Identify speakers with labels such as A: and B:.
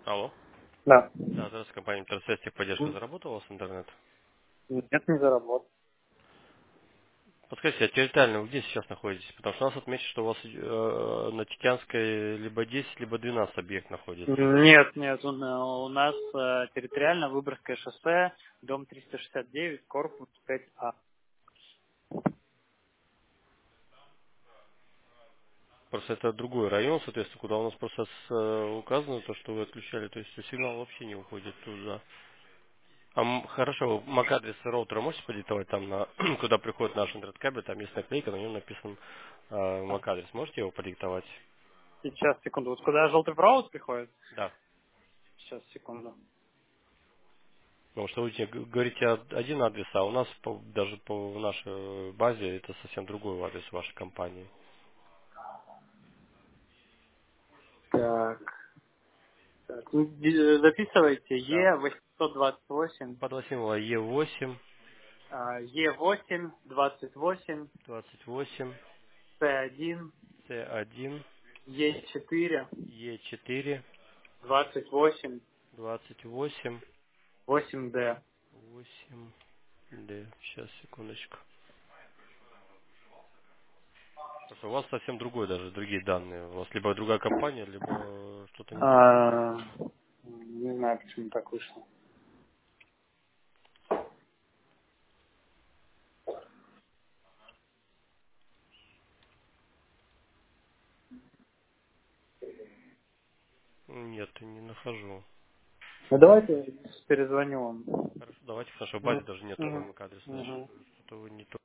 A: Алло.
B: Да.
A: Да, здравствуйте, компания Интерсвязь техподдержка заработала у вас интернет?
B: Нет, не заработал.
A: Подскажите, а территориально вы где сейчас находитесь? Потому что у нас отмечено, что у вас на Тикянской либо 10, либо 12 объект находится.
B: Нет, нет, у нас территориально Выборгское шоссе, дом 369, корпус 5А.
A: Просто это другой район, соответственно, куда у нас просто указано то, что вы отключали, то есть сигнал вообще не уходит туда. Хорошо, MAC-адрес роутера можете подиктовать там, куда приходит наш интернет-кабель, там есть наклейка, на нем написан MAC-адрес. Можете его подиктовать?
B: Сейчас, секунду. Вот куда желтый провод приходит?
A: Да.
B: Сейчас, секунду.
A: Потому что вы говорите один адрес, а у нас даже по нашей базе это совсем другой адрес вашей компании.
B: Так. Так. Записывайте
A: Да.
B: Е828,
A: Подвосимова Е8,
B: Е8, 28,
A: 28,
B: С1,
A: С1,
B: Е4,
A: Е4,
B: 28,
A: 28,
B: 8Д.
A: 8, Д. Сейчас, секундочку. Просто у вас совсем другой даже, другие данные. У вас либо другая компания, либо что-то не так.
B: Не знаю, почему так вышло.
A: Нет, не нахожу.
B: Ну давайте перезвоню вам.
A: Хорошо, давайте, в нашей базе
B: Мгм.
A: даже нет такого
B: Мгм.
A: MAC-адреса, значит,
B: Мгм.
A: что-то вы не то